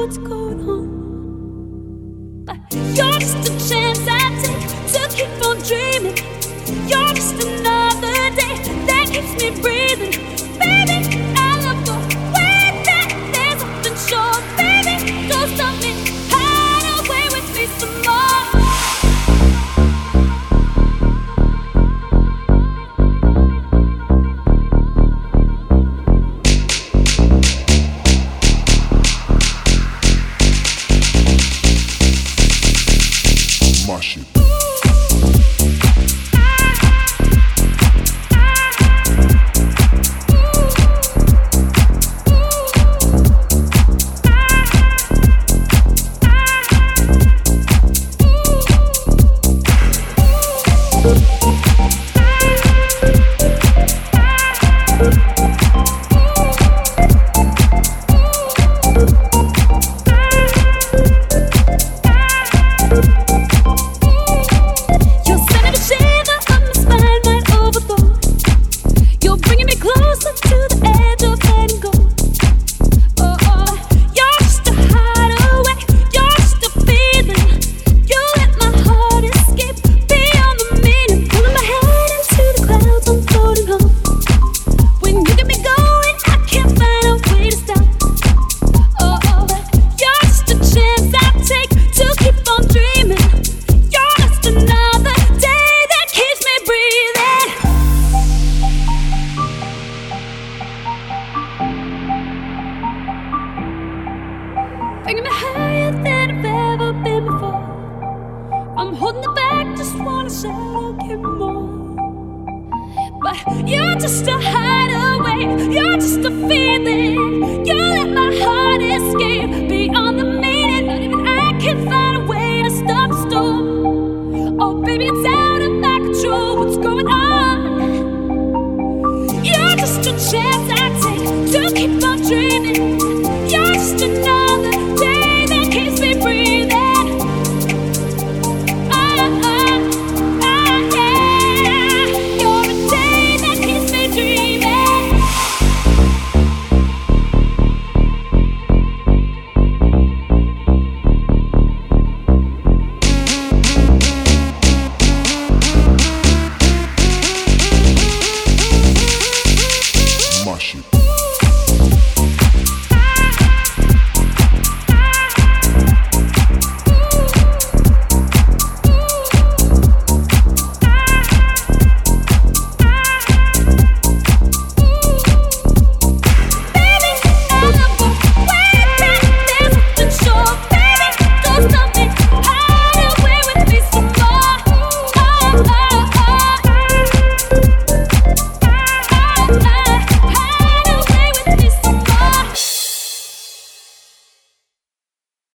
what's going on. But you're just a chance I take to keep on dreaming. You're just another day that keeps me breathing. Baby, I love the way that there's nothing short. Baby, don't stop me, hide away with me some more. My shit. Bringing me higher than I've ever been before. I'm holding it back, just wanna shout out, give me more. But you're just a hideaway, you're just a feeling. You let my heart escape beyond the meaning. Not even I can find a way to stop the storm. Oh baby, it's out of my control, what's going on? You're just a chance I take to keep on dreaming. You're just another day that keeps me breathing. Yeah. You're a day that keeps me dreaming. My shit.